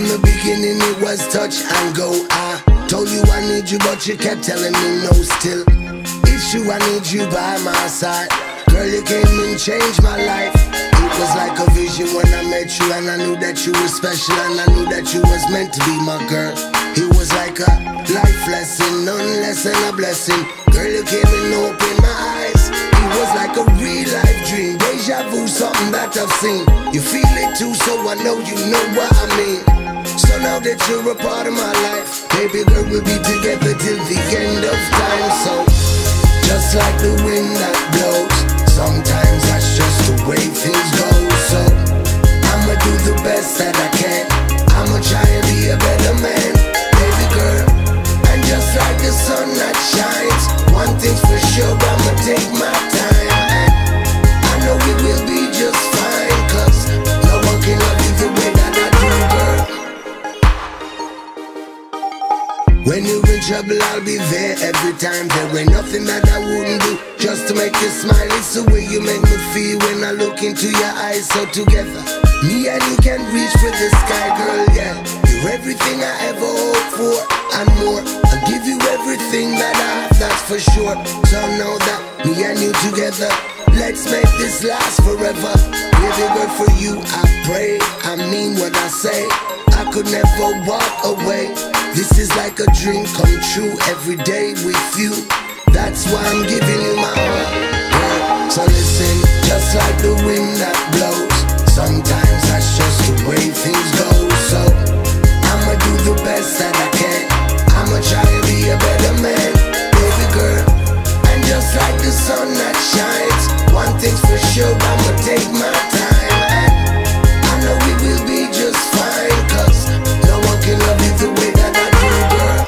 the beginning it was touch and go. I told you I need you, but you kept telling me no still. It's true, I need you by my side. Girl, you came and changed my life. It was like a vision when I met you, and I knew that you were special, and I knew that you was meant to be my girl. It was like a life lesson, none less than a blessing. Girl, you came and opened my eyes. It was like a real life dream, deja vu, something that I've seen. You feel it too, so I know you know what I mean. So now that you're a part of my life, baby girl, we'll be together till the end of time. So just like the wind that blows, sometimes that's just the way things go. So I'ma do the best that I can. I'ma try and be a better man, baby girl. And just like the sun that shines, one thing's for sure, I'ma take my time. And I know we will be just fine, cause no one can love you the way that I do, girl. When you're in trouble, I'll be there every time. There ain't nothing that I wouldn't do just to make you smile. It's the way you make me feel when I look into your eyes. So together, me and you can reach for the sky, girl, yeah. You're everything I ever hoped for and more. I'll give you everything that I have, that's for sure. So know that me and you together, let's make this last forever. Baby girl, for you I pray, I mean what I say. I could never walk away. This is like a dream come true every day with you. That's why I'm giving you my heart, girl. So listen, just like the wind that blows, sometimes that's just the way things go. So I'ma do the best that I can. I'ma try and be a better man, baby girl. And just like the sun that shines, one thing's for sure, I'ma take my time. And I know we will be just fine, cause no one can love you the way that I do, girl.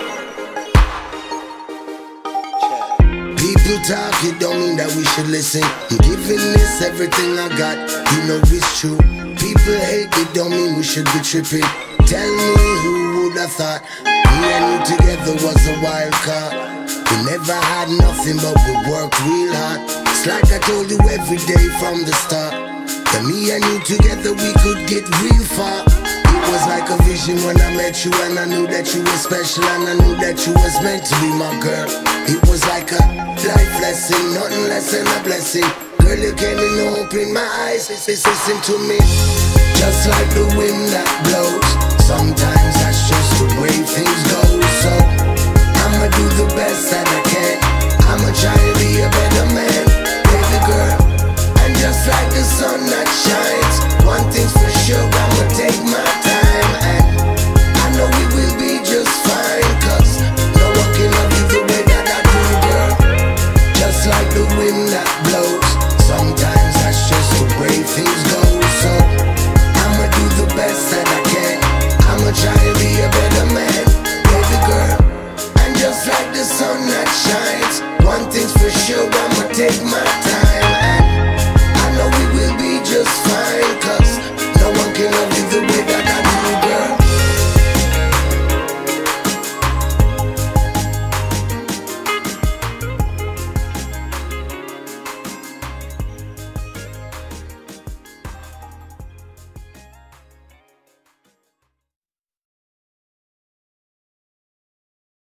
People talk, it don't mean that we should listen. I'm giving this everything I got, you know it's true. People hate, it don't mean we should be tripping. Tell me who would have thought me and you together was a wild card. We never had nothing but we worked real hard. It's like I told you every day from the start, that me and you together we could get real far. It was like a vision when I met you, and I knew that you were special, and I knew that you was meant to be my girl. It was like a life lesson, nothing less than a blessing. Girl, you came and opened my eyes. Listen to me. Just like the wind that blows, sometimes that's just the way things go.